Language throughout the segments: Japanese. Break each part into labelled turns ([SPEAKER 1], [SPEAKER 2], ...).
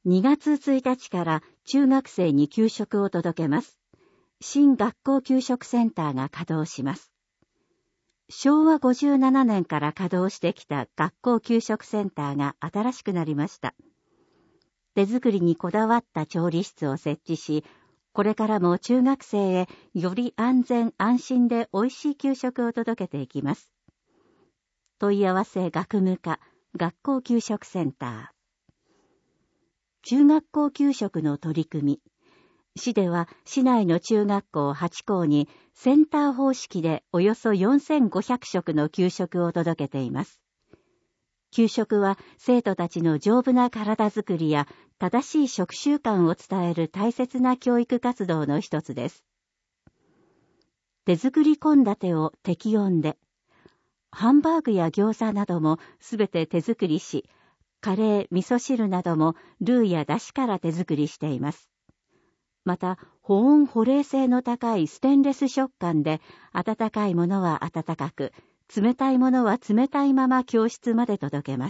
[SPEAKER 1] 2月1日から中学生に給食を届けます。新学校給食センターが稼働します。昭和57年から稼働してきた学校給食センターが新しくなりました。手作りにこだわった調理室を設置し、これからも中学生へより安全安心で美味しい給食を届けていきます。問い合わせ学務課学校給食センター。中学校給食の取り組み。市では市内の中学校8校にセンター方式でおよそ4500食の給食を届けています。給食は生徒たちの丈夫な体づくりや正しい食習慣を伝える大切な教育活動の一つです。手作り献立を適温で、ハンバーグや餃子などもすべて手作りし、カレー、味噌汁などもルーや出汁から手作りしています。また、保温保冷性の高いステンレス食感で、温かいものは温かく、冷たいものは冷たいまま教室まで届けます。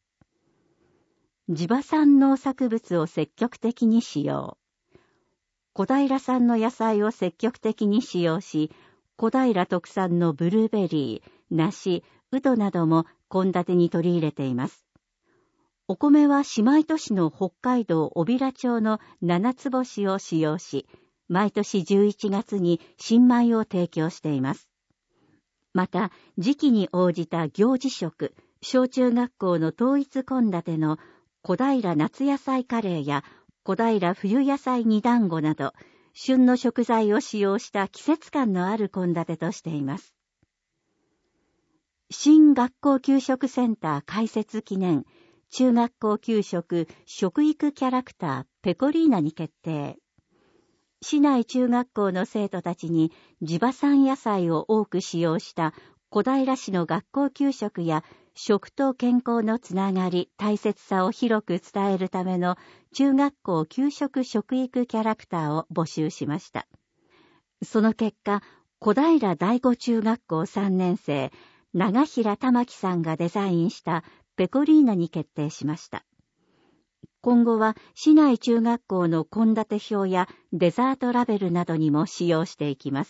[SPEAKER 1] 地場産農作物を積極的に使用。小平産の野菜を積極的に使用し、小平特産のブルーベリー、梨、ウドなども献立に取り入れています。お米は姉妹都市の北海道小平町の七つ星を使用し、毎年11月に新米を提供しています。また、時期に応じた行事食、小中学校の統一献立の小平夏野菜カレーや小平冬野菜煮団子など、旬の食材を使用した季節感のある献立としています。新学校給食センター開設記念、中学校給食食育キャラクターペコリーナに決定。市内中学校の生徒たちに地場産野菜を多く使用した小平市の学校給食や食と健康のつながり、大切さを広く伝えるための中学校給食食育キャラクターを募集しました。その結果、小平第五中学校3年生、長平玉樹さんがデザインしたペコリーナに決定しました。今後は市内中学校の献立表やデザートラベルなどにも使用していきます。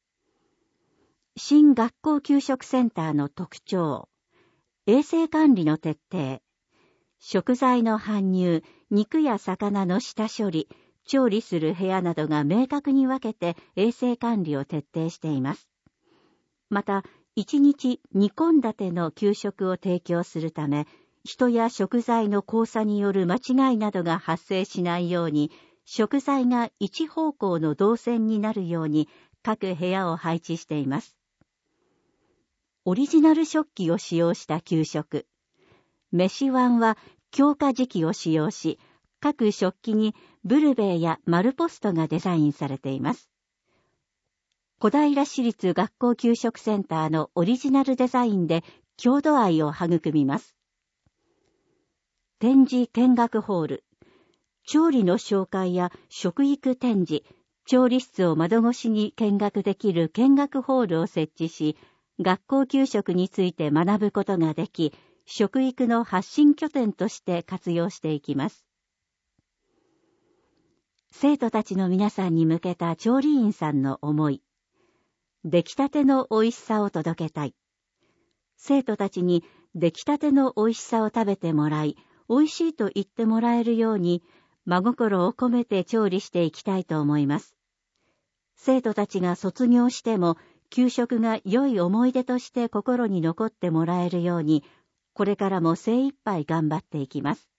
[SPEAKER 1] 新学校給食センターの特徴。衛生管理の徹底。食材の搬入、肉や魚の下処理、調理する部屋などが明確に分けて衛生管理を徹底しています。また、1日2献立の給食を提供するため、人や食材の交差による間違いなどが発生しないように、食材が一方向の動線になるように各部屋を配置しています。オリジナル食器を使用した給食。飯碗は強化磁器を使用し、各食器にブルベーや丸ポストがデザインされています。小平市立学校給食センターのオリジナルデザインで郷土愛を育みます。展示見学ホール。調理の紹介や食育展示、調理室を窓越しに見学できる見学ホールを設置し、学校給食について学ぶことができ、食育の発信拠点として活用していきます。生徒たちの皆さんに向けた調理員さんの思い。出来たての美味しさを届けたい。生徒たちに出来たての美味しさを食べてもらい、美味しいと言ってもらえるように、真心を込めて調理していきたいと思います。生徒たちが卒業しても、給食が良い思い出として心に残ってもらえるように、これからも精一杯頑張っていきます。